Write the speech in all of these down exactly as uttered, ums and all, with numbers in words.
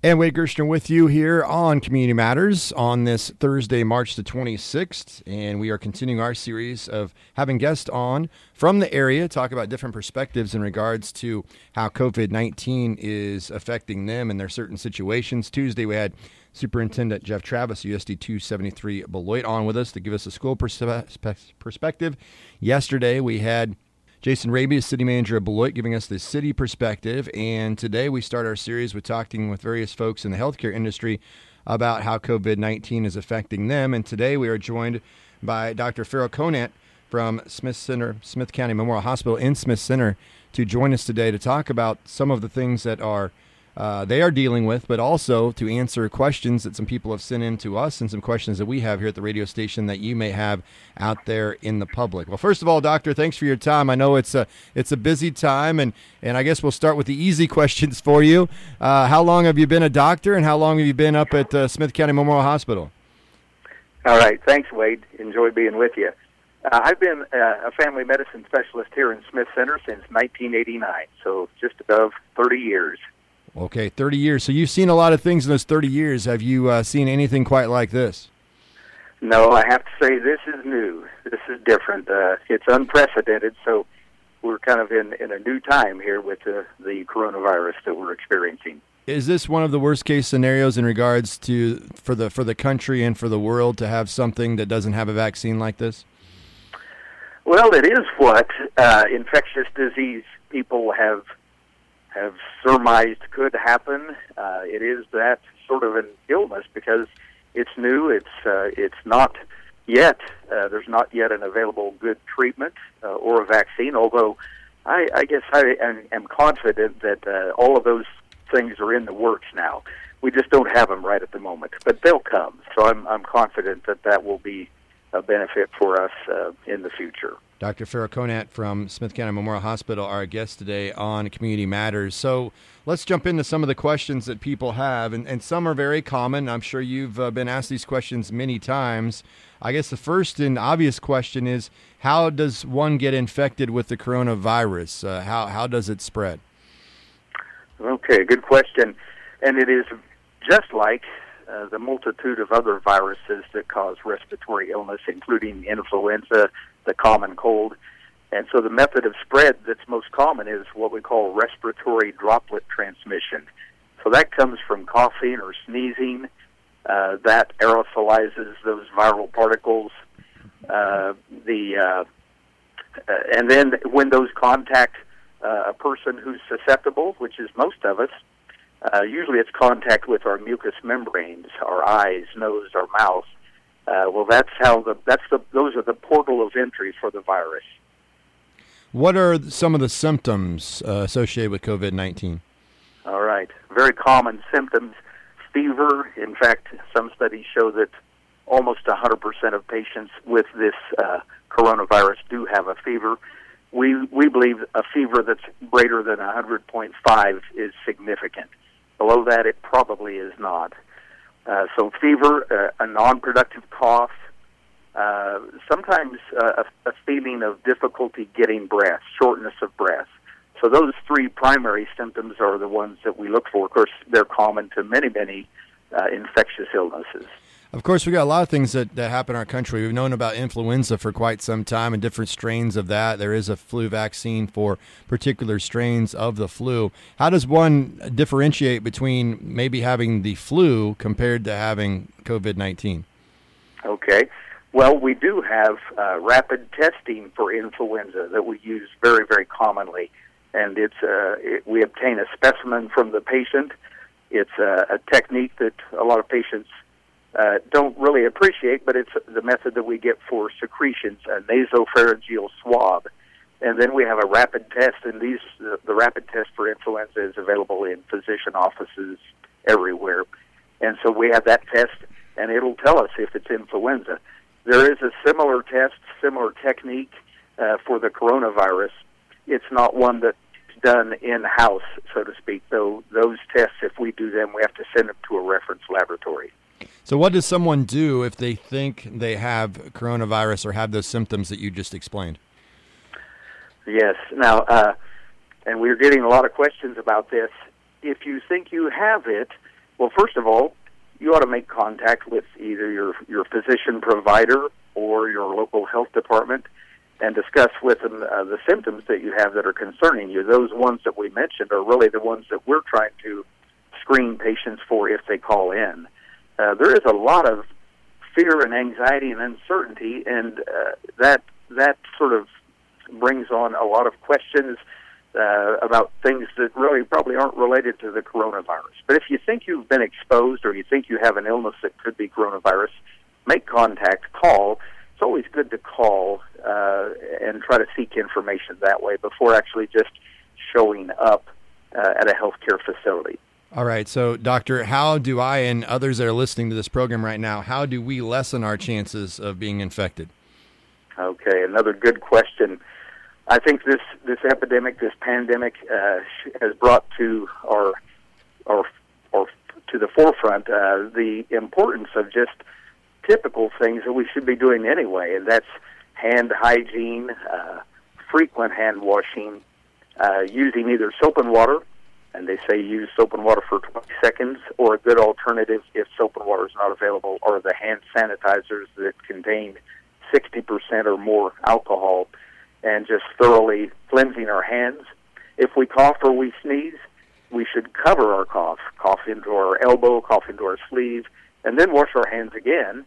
And Wade Gerstner with you here on Community Matters on this Thursday, March the twenty-sixth. And we are continuing our series of having guests on from the area, talk about different perspectives in regards to how COVID nineteen is affecting them and their certain situations. Tuesday, we had Superintendent Jeff Travis, U S D two seventy-three Beloit, on with us to give us a school perspe- perspective. Yesterday, we had Jason Raby, City Manager of Beloit, giving us the city perspective. And today we start our series with talking with various folks in the healthcare industry about how COVID nineteen is affecting them. And today we are joined by Doctor Farrell Conant from Smith Center, Smith County Memorial Hospital in Smith Center to join us today to talk about some of the things that are Uh, they are dealing with, but also to answer questions that some people have sent in to us and some questions that we have here at the radio station that you may have out there in the public. Well, first of all, Doctor, thanks for your time. I know it's a it's a busy time, and, and I guess we'll start with the easy questions for you. Uh, how long have you been a doctor, and how long have you been up at uh, Smith County Memorial Hospital? All right. Thanks, Wade. Enjoy being with you. Uh, I've been uh, a family medicine specialist here in Smith Center since nineteen eighty-nine, so just above thirty years. Okay, thirty years. So you've seen a lot of things in those thirty years. Have you uh, seen anything quite like this? No, I have to say this is new. This is different. Uh, it's unprecedented, so we're kind of in, in a new time here with the, the coronavirus that we're experiencing. Is this one of the worst case scenarios in regards to for the for the country and for the world to have something that doesn't have a vaccine like this? Well, it is what uh, infectious disease people have have surmised could happen. Uh, it is that sort of an illness because it's new. It's uh, it's not yet. Uh, there's not yet an available good treatment uh, or a vaccine. Although I, I guess I am, am confident that uh, all of those things are in the works now. We just don't have them right at the moment, but they'll come. So I'm I'm confident that that will be a benefit for us uh, in the future. Doctor Farrell Conant from Smith County Memorial Hospital, our guest today on Community Matters. So let's jump into some of the questions that people have, and, and some are very common. I'm sure you've uh, been asked these questions many times. I guess the first and obvious question is, how does one get infected with the coronavirus? Uh, how, how does it spread? Okay, good question. And it is just like uh, the multitude of other viruses that cause respiratory illness, including influenza, the common cold. And so the method of spread that's most common is what we call respiratory droplet transmission. So that comes from coughing or sneezing. Uh, that aerosolizes those viral particles. Uh, the uh, uh, and then when those contact uh, a person who's susceptible, which is most of us, uh, usually it's contact with our mucous membranes, our eyes, nose, our mouth. Uh, well, that's how the that's the those are the portal of entry for the virus. What are some of the symptoms uh, associated with COVID nineteen? All right, very common symptoms: fever. In fact, some studies show that almost one hundred percent of patients with this uh, coronavirus do have a fever. We we believe a fever that's greater than one hundred point five is significant. Below that, it probably is not. Uh, so fever, uh, a non-productive cough, uh, sometimes uh, a, a feeling of difficulty getting breath, shortness of breath. So those three primary symptoms are the ones that we look for. Of course, they're common to many, many uh, infectious illnesses. Of course, we got a lot of things that, that happen in our country. We've known about influenza for quite some time and different strains of that. There is a flu vaccine for particular strains of the flu. How does one differentiate between maybe having the flu compared to having COVID nineteen? Okay. Well, we do have uh, rapid testing for influenza that we use very, very commonly. And it's uh, it, we obtain a specimen from the patient. It's a, a technique that a lot of patients Uh, don't really appreciate, but it's the method that we get for secretions, a nasopharyngeal swab. And then we have a rapid test, and these the, the rapid test for influenza is available in physician offices everywhere. And so we have that test, and it'll tell us if it's influenza. There is a similar test, similar technique uh, for the coronavirus. It's not one that's done in-house, so to speak, though those tests, if we do them, we have to send them to a reference laboratory. So what does someone do if they think they have coronavirus or have those symptoms that you just explained? Yes. Now, uh, and we're getting a lot of questions about this. If you think you have it, Well, first of all, you ought to make contact with either your, your physician provider or your local health department and discuss with them uh, the symptoms that you have that are concerning you. Those ones that we mentioned are really the ones that we're trying to screen patients for if they call in. Uh, there is a lot of fear and anxiety and uncertainty, and uh, that that sort of brings on a lot of questions uh, about things that really probably aren't related to the coronavirus. But if you think you've been exposed or you think you have an illness that could be coronavirus, make contact, call. It's always good to call uh, and try to seek information that way before actually just showing up uh, at a healthcare facility. All right. So, Doctor, how do I and others that are listening to this program right now, how do we lessen our chances of being infected? Okay, another good question. I think this, this epidemic, this pandemic, uh, has brought to our, our, our to the forefront uh, the importance of just typical things that we should be doing anyway, and that's hand hygiene, uh, frequent hand washing, uh, using either soap and water, and they say use soap and water for twenty seconds, or a good alternative if soap and water is not available, are the hand sanitizers that contain sixty percent or more alcohol, and just thoroughly cleansing our hands. If we cough or we sneeze, we should cover our cough, cough into our elbow, cough into our sleeve, and then wash our hands again.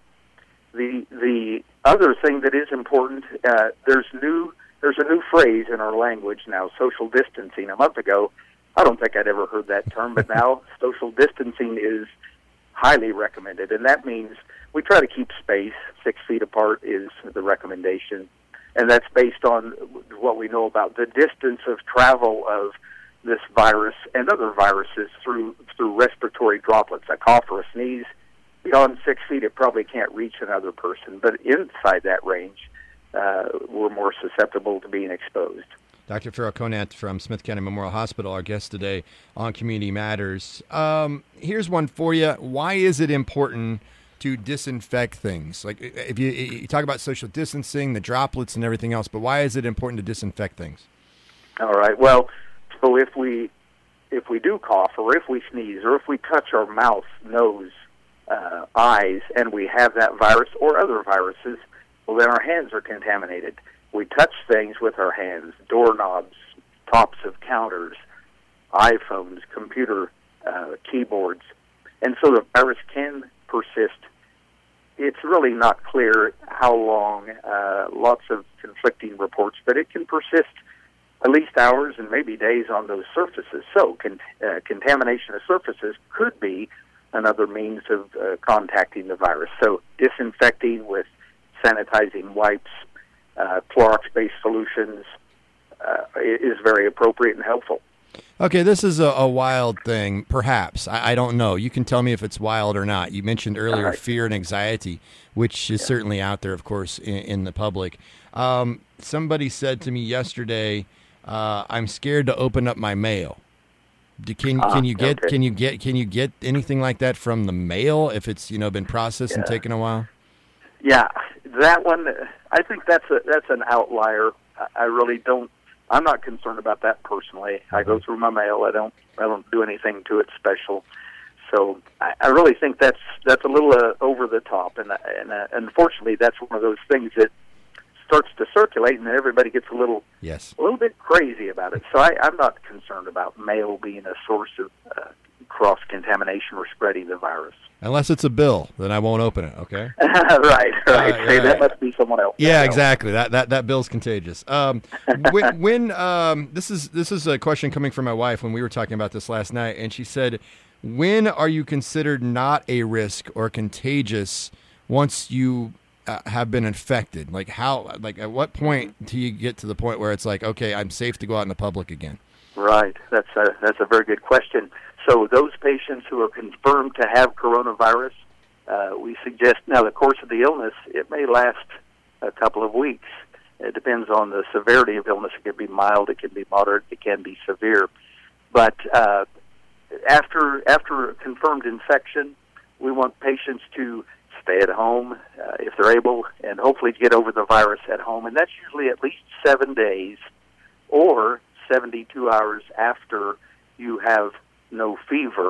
The the other thing that is important, uh, there's new there's a new phrase in our language now, social distancing. A month ago, I don't think I'd ever heard that term, but now social distancing is highly recommended, and that means we try to keep space. Six feet apart is the recommendation, and that's based on what we know about the distance of travel of this virus and other viruses through through respiratory droplets. A cough or a sneeze, beyond six feet, it probably can't reach another person, but inside that range, uh, we're more susceptible to being exposed. Doctor Farrell Conant from Smith County Memorial Hospital, our guest today on Community Matters. Um, here's one for you. Why is it important to disinfect things? Like, if you, you talk about social distancing, the droplets and everything else, but why is it important to disinfect things? All right. Well, so if we if we do cough, or if we sneeze, or if we touch our mouth, nose, uh, eyes, and we have that virus or other viruses, well, then our hands are contaminated. We touch things with our hands, doorknobs, tops of counters, iPhones, computer uh, keyboards, and so the virus can persist. It's really not clear how long, uh, lots of conflicting reports, but it can persist at least hours and maybe days on those surfaces. So con- uh, contamination of surfaces could be another means of uh, contacting the virus. So disinfecting with sanitizing wipes, uh, Clorox-based solutions uh, is very appropriate and helpful. Okay, this is a, a wild thing, perhaps. I, I don't know. You can tell me if it's wild or not. You mentioned earlier right. fear and anxiety, which is yeah. certainly out there, of course, in, in the public. Um, somebody said to me yesterday, uh, "I'm scared to open up my mail." Do, can ah, can you get okay. can you get can you get anything like that from the mail if it's you know been processed yeah. and taken a while? Yeah, that one. I think that's a that's an outlier. I really don't. I'm not concerned about that personally. I go through my mail. I don't. I don't do anything to it special. So I, I really think that's that's a little uh, over the top, and and uh, unfortunately, that's one of those things that starts to circulate, and everybody gets a little yes a little bit crazy about it. So I, I'm not concerned about mail being a source of uh, cross contamination or spreading the virus. Unless it's a bill, then I won't open it, okay? right, right. Uh, Say, yeah, that must be someone else. Yeah, exactly. That that that bill's contagious. Um, when when um, this is this is a question coming from my wife when we were talking about this last night, and she said, "When are you considered not a risk or contagious once you uh, have been infected? Like how? Like at what point do you get to the point where it's like, okay, I'm safe to go out in the public again?" Right. That's a that's a very good question. So those patients who are confirmed to have coronavirus, uh, we suggest, now the course of the illness, it may last a couple of weeks. It depends on the severity of illness. It can be mild, it can be moderate, it can be severe. But uh, after after confirmed infection, we want patients to stay at home uh, if they're able, and hopefully get over the virus at home. And that's usually at least seven days or seventy-two hours after you have no fever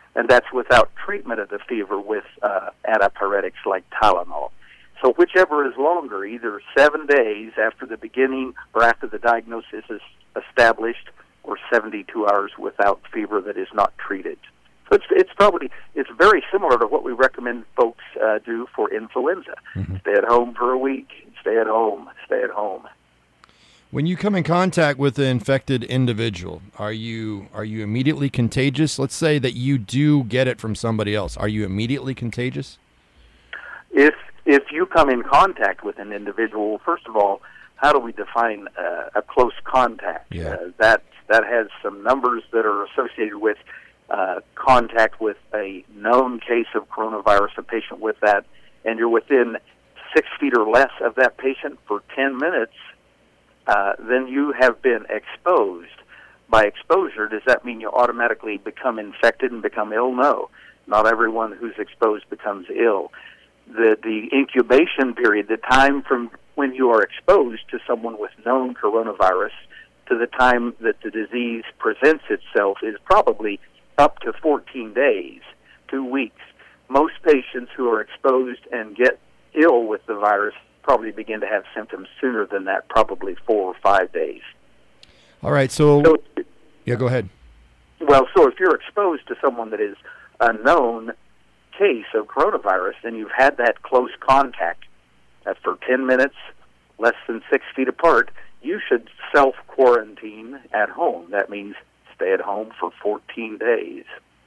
and that's without treatment of the fever with uh, antipyretics like Tylenol. So whichever is longer, either seven days after the beginning or after the diagnosis is established, or seventy-two hours without fever that is not treated. So it's, it's probably, it's very similar to what we recommend folks uh, do for influenza. Mm-hmm. Stay at home for a week, stay at home, stay at home. When you come in contact with an infected individual, are you are you immediately contagious? Let's say that you do get it from somebody else. Are you immediately contagious? If if you come in contact with an individual, first of all, how do we define uh, a close contact? Yeah. Uh, that that has some numbers that are associated with uh, contact with a known case of coronavirus, a patient with that, and you're within six feet or less of that patient for ten minutes, uh, then you have been exposed. By exposure, does that mean you automatically become infected and become ill? No. Not everyone who's exposed becomes ill. The the incubation period, the time from when you are exposed to someone with known coronavirus to the time that the disease presents itself, is probably up to fourteen days, two weeks. Most patients who are exposed and get ill with the virus probably begin to have symptoms sooner than that, probably four or five days. All right, so, so yeah, go ahead. Well, so if you're exposed to someone that is a known case of coronavirus, then you've had that close contact uh, for ten minutes, less than six feet apart, you should self-quarantine at home. That means stay at home for fourteen days.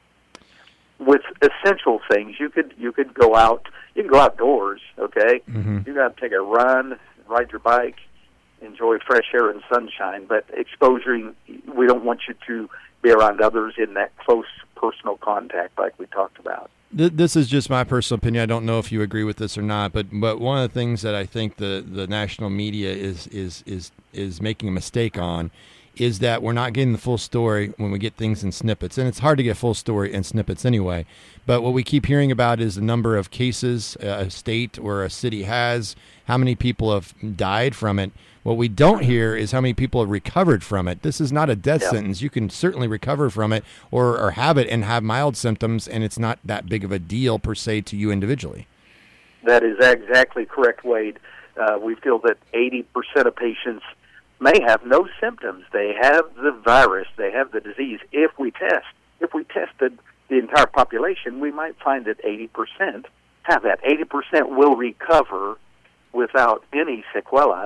With essential things, you could you could go out, you can go outdoors, okay? Mm-hmm. You got to take a run, ride your bike, enjoy fresh air and sunshine, but exposure, we don't want you to be around others in that close personal contact like we talked about. This is just my personal opinion. I don't know if you agree with this or not, but but one of the things that I think the, the national media is is is is making a mistake on is that we're not getting the full story when we get things in snippets. And it's hard to get full story in snippets anyway. But what we keep hearing about is the number of cases a state or a city has, how many people have died from it. What we don't hear is how many people have recovered from it. This is not a death yeah. sentence. You can certainly recover from it or, or have it and have mild symptoms, and it's not that big of a deal per se to you individually. That is exactly correct, Wade. Uh, we feel that eighty percent of patients may have no symptoms. They have the virus. They have the disease. If we test, if we tested the entire population, we might find that eighty percent have that. eighty percent will recover without any sequela.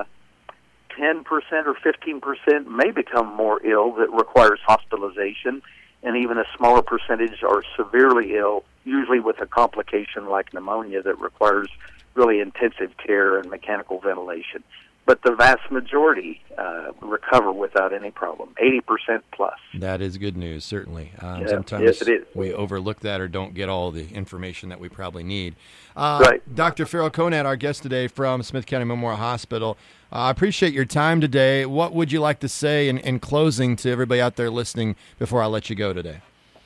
ten percent or fifteen percent may become more ill that requires hospitalization, and even a smaller percentage are severely ill, usually with a complication like pneumonia that requires really intensive care and mechanical ventilation. But the vast majority uh, recover without any problem, eighty percent plus. That is good news, certainly. Um, yeah, sometimes yes, it is. we overlook that or don't get all the information that we probably need. Uh, right. Doctor Farrell Conant, our guest today from Smith County Memorial Hospital. Uh, I appreciate your time today. What would you like to say in, in closing to everybody out there listening before I let you go today?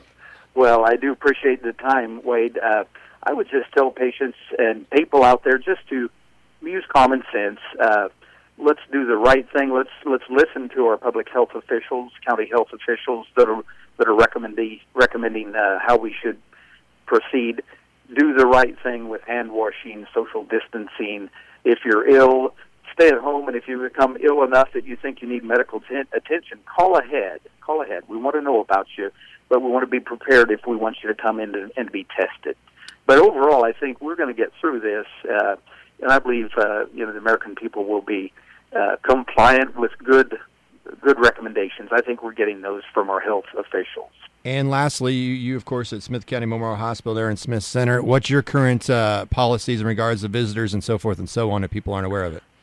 Well, I do appreciate the time, Wade. Uh, I would just tell patients and people out there just to use common sense. Uh, let's do the right thing. Let's let's listen to our public health officials, county health officials that are that are recommending recommending uh, how we should proceed. Do the right thing with hand washing, social distancing. If you're ill, stay at home, and if you become ill enough that you think you need medical t- attention, call ahead. Call ahead. We want to know about you, but we want to be prepared if we want you to come in and, and be tested. But overall, I think we're going to get through this, uh, and I believe uh, you know the American people will be uh, compliant with good good recommendations. I think we're getting those from our health officials. And lastly, you, you of course, at Smith County Memorial Hospital there in Smith Center. What's your current uh, policies in regards to visitors and so forth and so on if people aren't aware of it?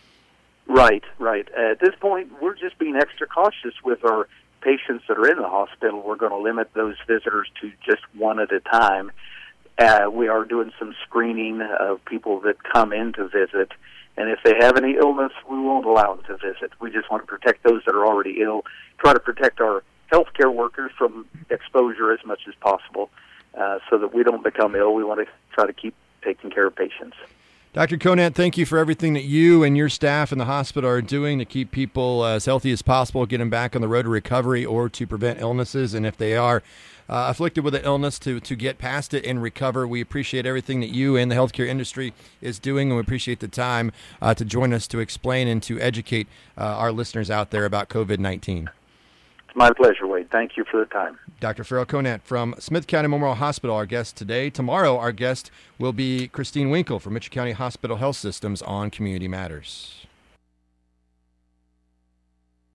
Right, right. At this point, we're just being extra cautious with our patients that are in the hospital. We're going to limit those visitors to just one at a time. Uh, we are doing some screening of people that come in to visit, and if they have any illness, we won't allow them to visit. We just want to protect those that are already ill, try to protect our healthcare workers from exposure as much as possible uh, so that we don't become ill. We want to try to keep taking care of patients. Doctor Conant, thank you for everything that you and your staff in the hospital are doing to keep people as healthy as possible, get them back on the road to recovery or to prevent illnesses. And if they are uh, afflicted with an illness, to, to get past it and recover. We appreciate everything that you and the healthcare industry is doing, and we appreciate the time uh, to join us to explain and to educate uh, our listeners out there about COVID nineteen. My pleasure, Wade. Thank you for the time. Doctor Farrell Conant from Smith County Memorial Hospital, our guest today. Tomorrow, our guest will be Christine Winkle from Mitchell County Hospital Health Systems on Community Matters.